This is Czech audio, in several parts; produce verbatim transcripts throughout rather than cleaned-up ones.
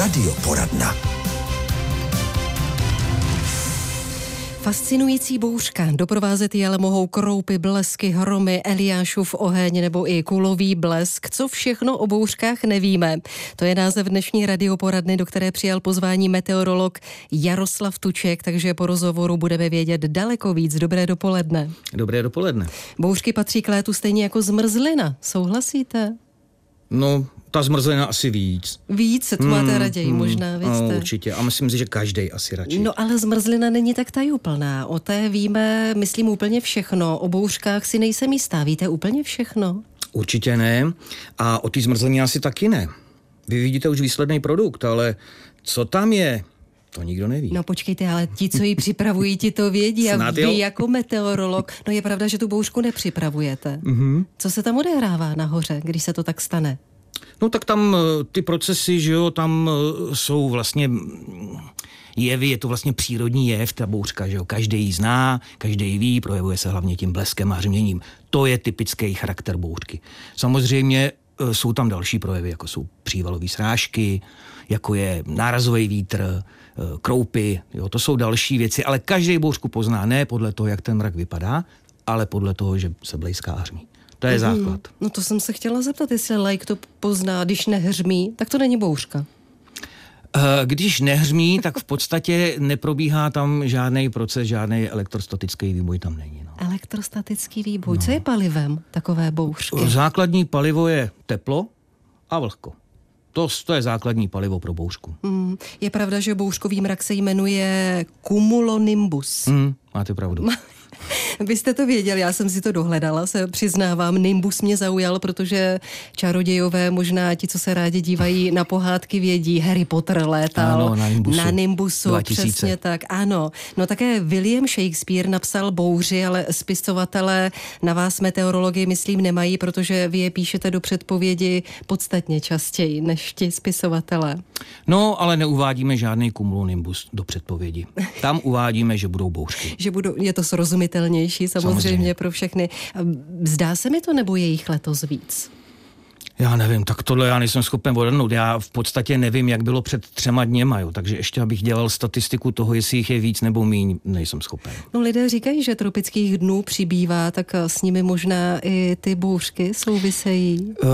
Radioporadna. Fascinující bouřka. Doprovázet ji ale mohou kroupy, blesky, hromy, Eliášův oheň nebo i kulový blesk. Co všechno o bouřkách nevíme. To je název dnešní radioporadny, do které přijal pozvání meteorolog Jaroslav Tuček, takže po rozhovoru budeme vědět daleko víc. Dobré dopoledne. Dobré dopoledne. Bouřky patří k létu stejně jako zmrzlina. Souhlasíte? No, ta zmrzlina asi víc. Víc, to máte hmm, raději hmm, možná, vy jste. No, určitě. A myslím si, že každej asi radši. No ale zmrzlina není tak tajuplná. O té víme, myslím, úplně všechno. O bouřkách si nejsem jistá. Víte úplně všechno? Určitě ne. A o té zmrzlině asi taky ne. Vy vidíte už výsledný produkt, ale co tam je, to nikdo neví. No počkejte, ale ti, co ji připravují, ti to vědí. A vy jo? Jako meteorolog, no je pravda, že tu bouřku nepřipravujete. Mm-hmm. Co se tam odehrává nahoře, když se to tak stane? No tak tam ty procesy, že jo, tam jsou vlastně jevy, je to vlastně přírodní jev, ta bouřka, že jo, každý ji zná, každý ji ví, projevuje se hlavně tím bleskem a hřměním. To je typický charakter bouřky. Samozřejmě jsou tam další projevy, jako jsou přívalové srážky, jako je nárazový vítr, kroupy, jo, to jsou další věci, ale každý bouřku pozná ne podle toho, jak ten mrak vypadá, ale podle toho, že se blejská a hřmí. To je základ. Hmm, no to jsem se chtěla zeptat, jestli laik to pozná, když nehřmí, tak to není bouřka. Když nehřmí, tak v podstatě neprobíhá tam žádný proces, žádný elektrostatický výboj tam není. No. Elektrostatický výboj, no. Co je palivem takové bouřky? Základní palivo je teplo a vlhko. To, to je základní palivo pro bouřku. Hmm, je pravda, že bouřkový mrak se jmenuje cumulonimbus. Hmm, máte pravdu. Vy jste to věděl, já jsem si to dohledala, se přiznávám. Nimbus mě zaujal, protože čarodějové, možná ti, co se rádi dívají na pohádky, vědí, Harry Potter létal ano, na Nimbusu. Na Nimbusu, dva tisíce. Přesně tak, ano. No také William Shakespeare napsal bouři, ale spisovatelé na vás meteorologii, myslím, nemají, protože vy je píšete do předpovědi podstatně častěji než ti spisovatelé. No, ale neuvádíme žádný cumulonimbus do předpovědi. Tam uvádíme, že budou bouřky. Že budou, je to srozumitelnější samozřejmě, samozřejmě pro všechny. Zdá se mi to, nebo je jich letos víc? Já nevím, tak tohle já nejsem schopen odhadnout. Já v podstatě nevím, jak bylo před třema dněma, jo. Takže ještě abych dělal statistiku toho, jestli jich je víc nebo míň, nejsem schopen. No lidé říkají, že tropických dnů přibývá, tak s nimi možná i ty bouřky souvisejí? Uh,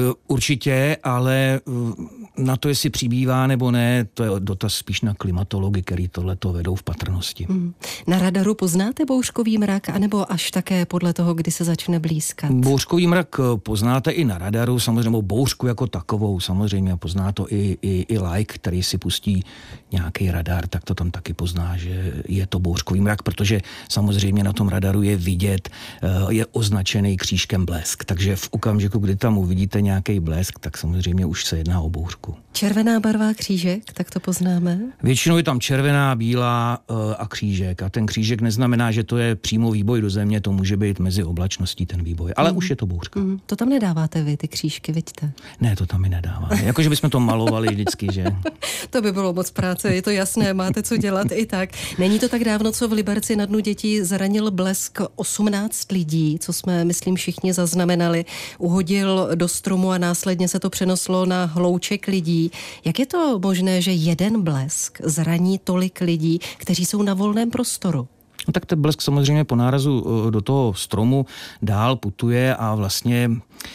určitě, ale uh, na to, jestli přibývá nebo ne, to je dotaz spíš na klimatology, který tohleto vedou v patrnosti. Hmm. Na radaru poznáte bouřkový mrak, anebo až také podle toho, kdy se začne blýskat? Bouřkový mrak poznáte i na radaru, samozřejmě bouřku jako takovou, samozřejmě pozná to i, i, i laik, který si pustí nějaký radar, tak to tam taky pozná, že je to bouřkový mrak, protože samozřejmě na tom radaru je vidět, je označený křížkem blesk, takže v okamžiku, kdy tam uvidíte nějaký blesk, tak samozřejmě už se jedná o bouřku. Červená barva křížek, tak to poznáme? Většinou je tam červená, bílá a křížek a ten křížek neznamená, že to je přímo výboj do země, to může být mezi oblačností ten výboj, ale mm. už je to bouřka. Mm. To tam nedáváte vy, ty křížky, vidíte? Ne, to tam mi nedáváme. Jakože bychom to malovali vždycky, že? To by bylo moc práce, je to jasné, máte co dělat i tak. Není to tak dávno, co v Liberci na dnu dětí zranil blesk osmnáct lidí, co jsme, myslím, všichni zaznamenali. Uhodil do stromu a následně se to přenoslo na hlouček lidí. Jak je to možné, že jeden blesk zraní tolik lidí, kteří jsou na volném prostoru? No tak ten blesk samozřejmě po nárazu do toho stromu dál putuje a vlastně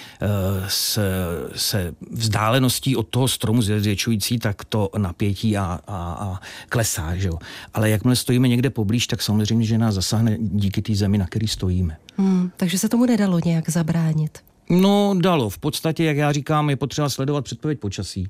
se, se vzdáleností od toho stromu zvětšující, tak to napětí a, a, a klesá, že jo. Ale jakmile stojíme někde poblíž, tak samozřejmě, že nás zasáhne díky té zemi, na který stojíme. Hmm, takže se tomu nedalo nějak zabránit? No dalo. V podstatě, jak já říkám, je potřeba sledovat předpověď počasí.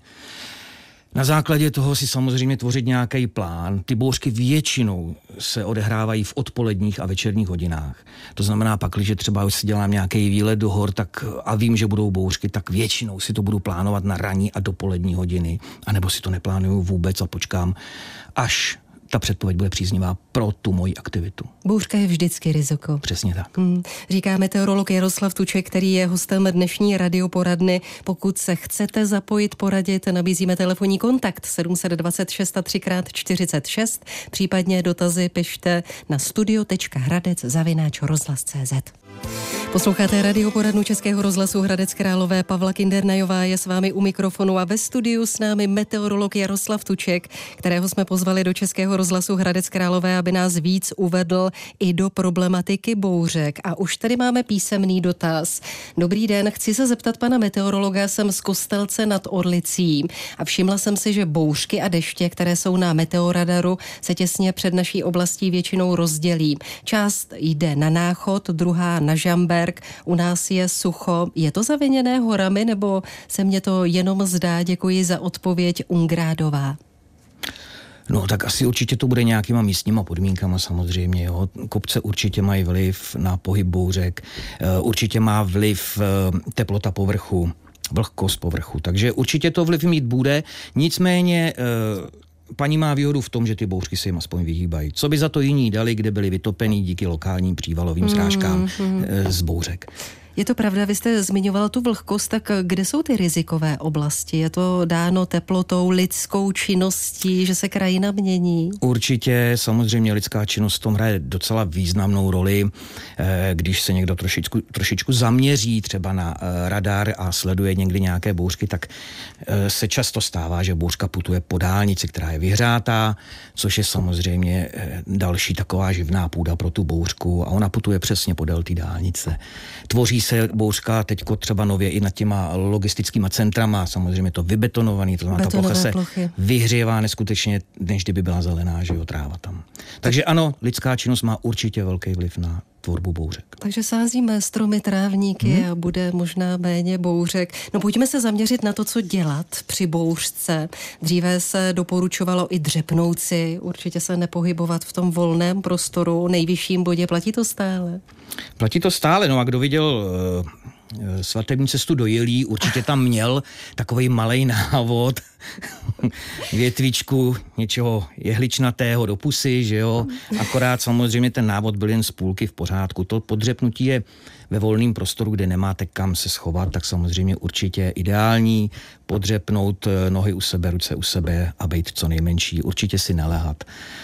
Na základě toho si samozřejmě tvořit nějaký plán. Ty bouřky většinou se odehrávají v odpoledních a večerních hodinách. To znamená pak, když třeba si dělám nějaký výlet do hor tak, a vím, že budou bouřky, tak většinou si to budu plánovat na ranní a dopolední hodiny. A nebo si to neplánuju vůbec a počkám, až ta předpověď bude příznivá pro tu moji aktivitu. Bouřka je vždycky riziko. Přesně tak. Hmm. Říká meteorolog Jaroslav Tuček, který je hostem dnešní radioporadny. Pokud se chcete zapojit, poradit, nabízíme telefonní kontakt sedm set dvacet šest a tři krát čtyřicet šest, případně dotazy pište na studio tečka hradec zavináč rozhlas tečka cé zet. Posloucháte radioporadnu Českého rozhlasu Hradec Králové. Pavla Kindernajová je s vámi u mikrofonu a ve studiu s námi meteorolog Jaroslav Tuček, kterého jsme pozvali do Českého rozhlasu Hradec Králové, aby nás víc uvedl i do problematiky bouřek. A už tady máme písemný dotaz. Dobrý den, chci se zeptat pana meteorologa, jsem z Kostelce nad Orlicí a všimla jsem si, že bouřky a deště, které jsou na meteoradaru, se těsně před naší oblastí většinou rozdělí. Část jde na Náchod, druhá na Žamberk. U nás je sucho. Je to zaviněné horami, nebo se mně to jenom zdá? Děkuji za odpověď, Ungrádová. No tak asi určitě to bude nějakýma místníma podmínkama samozřejmě. Jo. Kopce určitě mají vliv na pohyb bouřek, určitě má vliv teplota povrchu, vlhkost povrchu, takže určitě to vliv mít bude. Nicméně paní má výhodu v tom, že ty bouřky se jim aspoň vyhýbají. Co by za to jiní dali, kde byli vytopený díky lokálním přívalovým srážkám mm, mm. z bouřek? Je to pravda, vy jste zmiňoval tu vlhkost, tak kde jsou ty rizikové oblasti? Je to dáno teplotou, lidskou činností, že se krajina mění? Určitě, samozřejmě lidská činnost v tom hraje docela významnou roli. Když se někdo trošičku, trošičku zaměří třeba na radar a sleduje někdy nějaké bouřky, tak se často stává, že bouřka putuje po dálnici, která je vyhřátá, což je samozřejmě další taková živná půda pro tu bouřku a ona putuje přesně podél té dálnice. Tvoří se bouřka teďko třeba nově i nad těma logistickýma centrama, samozřejmě to vybetonovaný, to znamená, ta plocha se plochy. vyhřívá neskutečně, než kdyby byla zelená, že jo, tráva tam. Takže ano, lidská činnost má určitě velký vliv na tvorbu bouřek. Takže sázíme stromy, trávníky hmm. a bude možná méně bouřek. No pojďme se zaměřit na to, co dělat při bouřce. Dříve se doporučovalo i dřepnout si, určitě se nepohybovat v tom volném prostoru, nejvyšším bodě. Platí to stále? Platí to stále, no a kdo viděl uh, svatební cestu do Jilí, určitě tam měl takovej malej návod, větvičku něčeho jehličnatého do pusy, že jo, akorát samozřejmě ten návod byl jen z půlky v pořádku. To podřepnutí je ve volném prostoru, kde nemáte kam se schovat, tak samozřejmě určitě ideální podřepnout nohy u sebe, ruce u sebe a být co nejmenší, určitě si nelehat.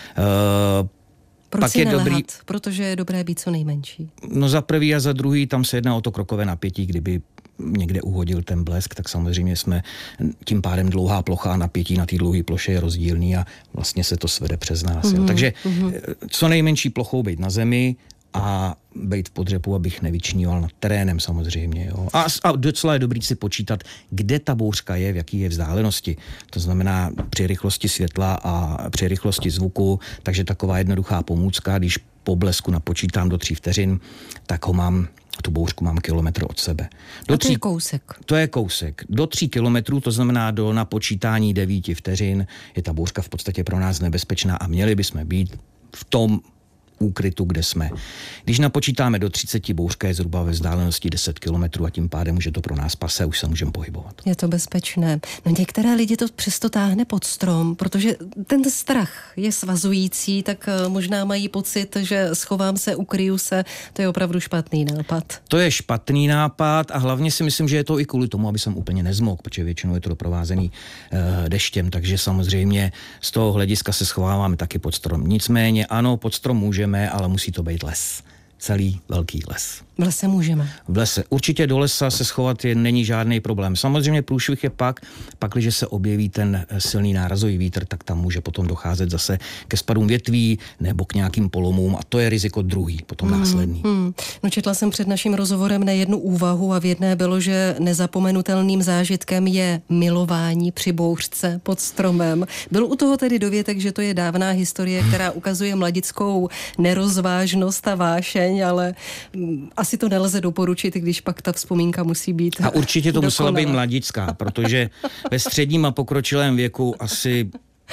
Uh, Proč Pak si je nelehat? Dobrý, protože je dobré být co nejmenší. No za prvý a za druhý tam se jedná o to krokové napětí, kdyby někde uhodil ten blesk, tak samozřejmě jsme tím pádem dlouhá plocha a napětí na té dlouhé ploše je rozdílný a vlastně se to svede přes nás. Mm-hmm. Jo. Takže mm-hmm. co nejmenší plochou být na zemi a být v podřepu, abych nevyčníval nad terénem samozřejmě. Jo. A, a docela je dobrý si počítat, kde ta bouřka je, v jaký je vzdálenosti. To znamená při rychlosti světla a při rychlosti zvuku, takže taková jednoduchá pomůcka, když po blesku napočítám do tří vteřin, tak ho mám, tu bouřku mám kilometr od sebe. Do a to tří, je kousek. To je kousek. Do tří kilometrů, to znamená do napočítání devíti vteřin, je ta bouřka v podstatě pro nás nebezpečná a měli bychom být v tom úkrytu, kde jsme. Když napočítáme do třiceti, bouřka je zhruba ve vzdálenosti deset kilometrů a tím pádem už je to pro nás pase, už se můžeme pohybovat. Je to bezpečné. No některé lidi to přesto táhne pod strom, protože ten strach je svazující, tak možná mají pocit, že schovám se, ukryju se, to je opravdu špatný nápad. To je špatný nápad a hlavně si myslím, že je to i kvůli tomu, aby jsem úplně nezmokl, protože většinou je to doprovázený uh, deštěm, takže samozřejmě z toho hlediska se schováváme taky pod strom. Nicméně ano, pod strom můžeme, ale musí to být les. Celý velký les. V lese můžeme. V lese. Určitě do lesa se schovat je, není žádný problém. Samozřejmě průšvih je pak, pakliže se objeví ten silný nárazový vítr, tak tam může potom docházet zase ke spadům větví nebo k nějakým polomům a to je riziko druhý, potom hmm, následný. Hmm. No četla jsem před naším rozhovorem na jednu úvahu a v jedné bylo, že nezapomenutelným zážitkem je milování při bouřce pod stromem. Byl u toho tedy dovětek, že to je dávná historie, která ukazuje mladickou nerozvážnost a vášeň, ale asi to nelze doporučit, když pak ta vzpomínka musí být a určitě to dokonalá. Musela být mladická, protože ve středním a pokročilém věku asi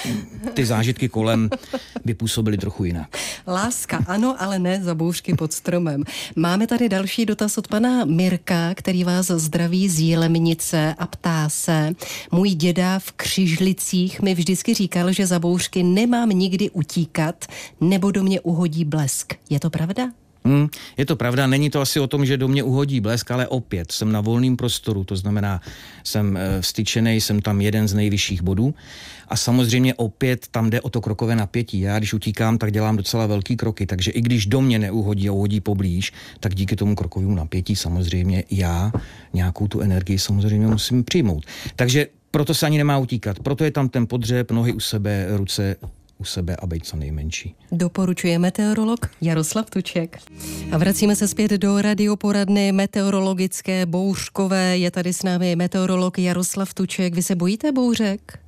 ty zážitky kolem by působily trochu jinak. Láska, ano, ale ne za bouřky pod stromem. Máme tady další dotaz od pana Mirka, který vás zdraví z Jilemnice a ptá se: můj děda v Křižlicích mi vždycky říkal, že za bouřky nemám nikdy utíkat, nebo do mě uhodí blesk. Je to pravda? Hmm, je to pravda, není to asi o tom, že do mě uhodí blesk, ale opět jsem na volném prostoru, to znamená, jsem vstyčený, jsem tam jeden z nejvyšších bodů a samozřejmě opět tam jde o to krokové napětí. Já když utíkám, tak dělám docela velký kroky, takže i když do mě neuhodí a uhodí poblíž, tak díky tomu krokovému napětí samozřejmě já nějakou tu energii samozřejmě musím přijmout. Takže proto se ani nemá utíkat, proto je tam ten podřeb, nohy u sebe, ruce u sebe a být co nejmenší. Doporučuje meteorolog Jaroslav Tuček. A vracíme se zpět do radioporadny meteorologické bouřkové. Je tady s námi meteorolog Jaroslav Tuček. Vy se bojíte bouřek?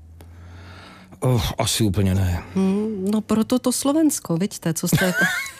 Oh, asi úplně ne. Hmm, no proto to Slovensko, vidíte, co jste...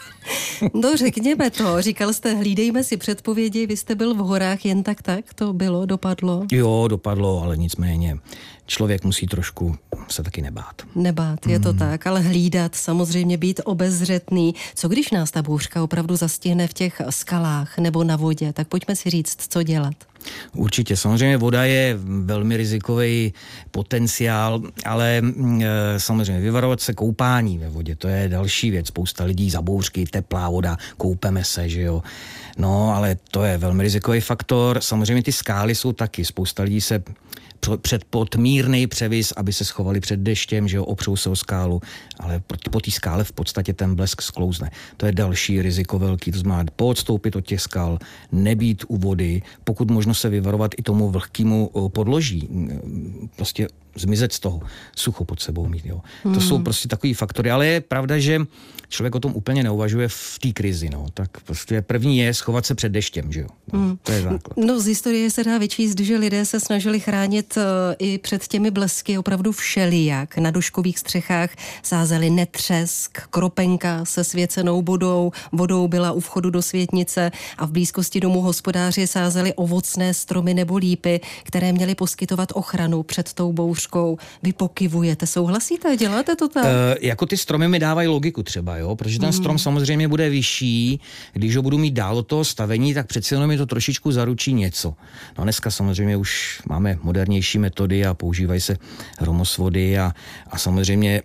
No řekněme to, říkal jste, hlídejme si předpovědi, vy jste byl v horách jen tak tak, to bylo, dopadlo? Jo, dopadlo, ale nicméně člověk musí trošku se taky nebát. Nebát, je to hmm. tak, ale hlídat, samozřejmě být obezřetný. Co když nás ta bouřka opravdu zastihne v těch skalách nebo na vodě, tak pojďme si říct, co dělat. Určitě, samozřejmě voda je velmi rizikový potenciál, ale e, samozřejmě vyvarovat se koupání ve vodě, to je další věc. Spousta lidí za bouřky, teplá voda, koupeme se, že jo. No, ale to je velmi rizikový faktor. Samozřejmě ty skály jsou taky. Spousta lidí se před pod mírnej převis, aby se schovali před deštěm, že jo, opřou se o skálu, ale po té skále v podstatě ten blesk sklouzne. To je další riziko velký, to znamená poodstoupit od těch skal, nebýt u vody, pokud možno se vyvarovat i tomu vlhkému podloží, prostě zmizet z toho, sucho pod sebou mít, jo. Hmm. To jsou prostě takový faktory, ale je pravda, že člověk o tom úplně neuvažuje v té krizi, no. Tak prostě první je schovat se před deštěm, že jo. No, hmm. To je základ. No z historie se dá vyčíst, že lidé se snažili chránit uh, i před těmi blesky opravdu všelijak. Na duškových střechách sázeli netřesk, kropenka se svěcenou vodou, vodou byla u vchodu do světnice a v blízkosti domu hospodáři sázeli ovocné stromy nebo lípy, které měly poskytovat ochranu před tou bouřkou. Vy pokyvujete, souhlasíte? Děláte to tak? E, jako ty stromy mi dávají logiku třeba, jo, protože ten strom mm. samozřejmě bude vyšší, když ho budu mít dál od toho stavení, tak přeci jenom mi to trošičku zaručí něco. No dneska samozřejmě už máme modernější metody a používají se hromosvody a, a samozřejmě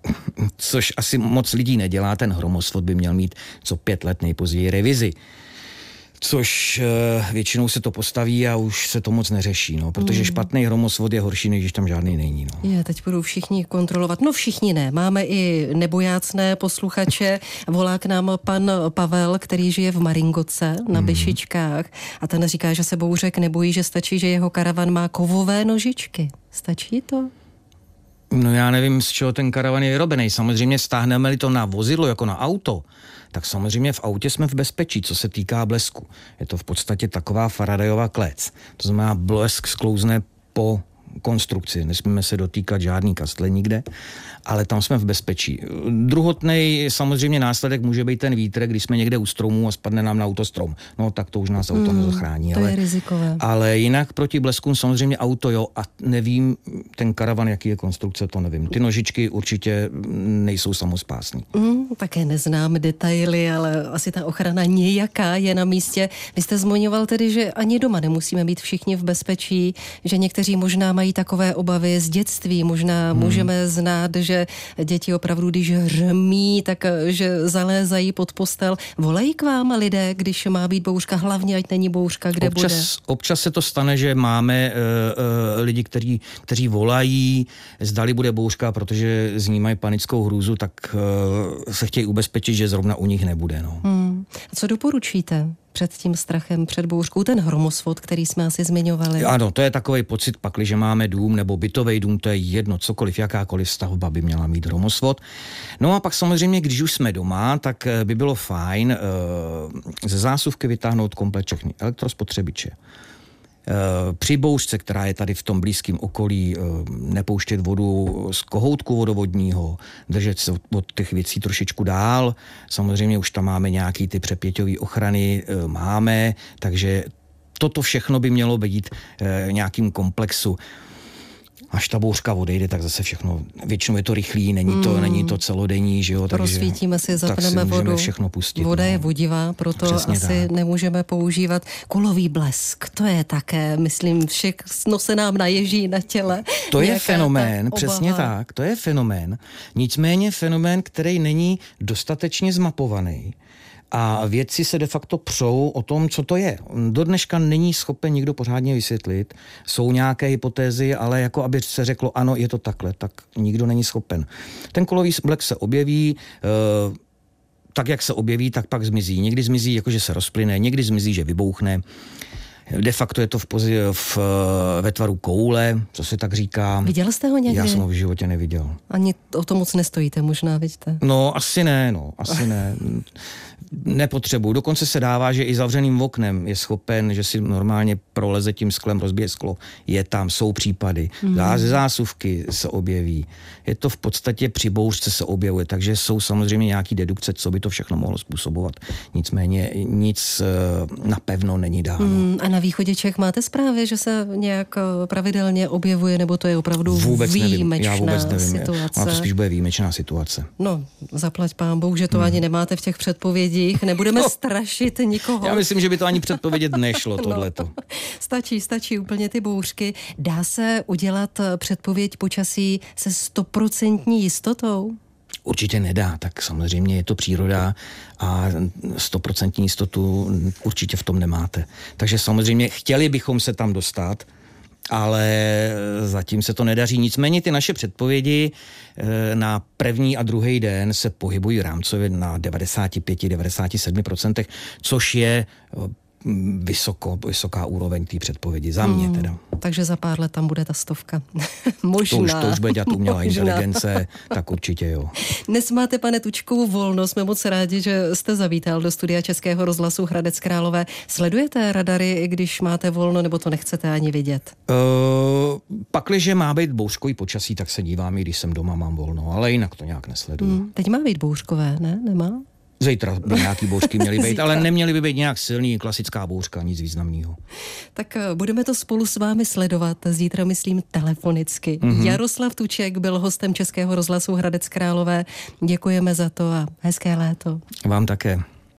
což asi moc lidí nedělá, ten hromosvod by měl mít co pět let nejpozději revizi. Což e, většinou se to postaví a už se to moc neřeší, no, protože mm. špatný hromosvod je horší, než když tam žádný není. No. Je, teď budou všichni kontrolovat. No všichni ne, máme i nebojácné posluchače. Volá k nám pan Pavel, který žije v Maringoce na mm. Byšičkách a ten říká, že se bouřek nebojí, že stačí, že jeho karavan má kovové nožičky. Stačí to? No já nevím, z čeho ten karavan je vyrobený. Samozřejmě stáhneme-li to na vozidlo, jako na auto, tak samozřejmě v autě jsme v bezpečí, co se týká blesku. Je to v podstatě taková Faradayova klec. To znamená, blesk sklouzne po konstrukci. Nesmíme se dotýkat žádný kastle nikde, ale tam jsme v bezpečí. Druhotnej samozřejmě následek může být ten vítr, když jsme někde u stromu a spadne nám na auto strom. No tak to už nás auto hmm, nezachrání. To ale, je rizikové. Ale jinak proti bleskům samozřejmě auto, jo, a nevím, ten karavan, jaký je konstrukce, to nevím. Ty nožičky určitě nejsou samospásní. Hmm, také neznám detaily, ale asi ta ochrana nějaká je na místě. Vy jste zmiňoval tedy, že ani doma nemusíme být všichni v bezpečí, že někteří možná mají takové obavy z dětství, možná hmm. můžeme znát, že děti opravdu, když hřmí, tak že zalézají pod postel. Volají k vám lidé, když má být bouřka, hlavně ať není bouřka, kde občas, bude? Občas se to stane, že máme uh, uh, lidi, kteří, kteří volají, zdali bude bouřka, protože z ní mají panickou hrůzu, tak uh, se chtějí ubezpečit, že zrovna u nich nebude. No. Hmm. A co doporučíte před tím strachem, před bouřkou, ten hromosvod, který jsme asi zmiňovali? Ano, to je takový pocit, pakliže máme dům nebo bytový dům, to je jedno, cokoliv, jakákoliv stavba by měla mít hromosvod. No a pak samozřejmě, když už jsme doma, tak by bylo fajn uh, ze zásuvky vytáhnout komplet všechny elektrospotřebiče. Při bouřce, která je tady v tom blízkém okolí, nepouštět vodu z kohoutku vodovodního, držet se od těch věcí trošičku dál. Samozřejmě už tam máme nějaký ty přepěťové ochrany, máme, takže toto všechno by mělo být nějakým komplexu. Až ta bouřka odejde, tak zase všechno, většinou je to rychlý, není to, mm. není to celodenní, že jo, takže rozsvítíme si, zapneme si vodu. Všechno pustit. Voda no. je vodivá, proto Přesně asi tak. nemůžeme používat kulový blesk. To je také, myslím, všechno se nám naježí na těle. To je fenomén, přesně tak, to je fenomén. Nicméně fenomén, který není dostatečně zmapovaný. A vědci se de facto přou o tom, co to je. Do dneška není schopen nikdo pořádně vysvětlit. Jsou nějaké hypotézy, ale jako aby se řeklo, ano, je to takhle, tak nikdo není schopen. Ten kulový blek se objeví, e, tak jak se objeví, tak pak zmizí. Někdy zmizí, jakože se rozplyne, někdy zmizí, že vybouchne. De facto je to v, pozi, v, ve tvaru koule, co se tak říká. Viděl jste ho někdy? Já jsem ho v životě neviděl. Ani o to moc nestojíte, možná, vidíte? No, asi ne, no, asi ne. Nepotřebuji. Dokonce se dává, že i zavřeným oknem je schopen, že si normálně proleze tím sklem, rozbije sklo. Je tam, jsou případy. Mm. Ze zásuvky se objeví. Je to v podstatě při bouřce se objevuje, takže jsou samozřejmě nějaký dedukce, co by to všechno mohlo způsobovat. Nicméně nic napevno není dáno. Mm, a na východě Čech máte zprávy, že se nějak pravidelně objevuje, nebo to je opravdu vůbec výjimečná nevím. Já vůbec nevím. situace? A to spíš bude výjimečná situace. No, zaplať pán Bůh, že to hmm. ani nemáte v těch předpovědích. Nebudeme no. strašit nikoho. Já myslím, že by to ani předpovědět nešlo, tohleto. No, stačí, stačí úplně ty bouřky. Dá se udělat předpověď počasí se stoprocentní jistotou? Určitě nedá, tak samozřejmě je to příroda a stoprocentní jistotu určitě v tom nemáte. Takže samozřejmě chtěli bychom se tam dostat, ale zatím se to nedaří. Nicméně ty naše předpovědi na první a druhý den se pohybují rámcově na devadesát pět až devadesát sedm procent, což je vysoko, vysoká úroveň té předpovědi. Za mě teda. Hmm, takže za pár let tam bude ta stovka. Možná. To už, to už bude dělat umělá inteligence, tak určitě jo. Dnes máte, pane Tučku, volno. Jsme moc rádi, že jste zavítal do studia Českého rozhlasu Hradec Králové. Sledujete radary, i když máte volno, nebo to nechcete ani vidět? Uh, pakliže má být bouřkový počasí, tak se dívám, i když jsem doma, mám volno, ale jinak to nějak nesleduju. Hmm, teď má být bouřkové, ne? Nemá? Zítra by nějaký bouřky měly být, ale neměly by být nějak silný, klasická bouřka, nic významného. Tak budeme to spolu s vámi sledovat, zítra myslím telefonicky. Mm-hmm. Jaroslav Tuček byl hostem Českého rozhlasu Hradec Králové. Děkujeme za to a hezké léto. Vám také.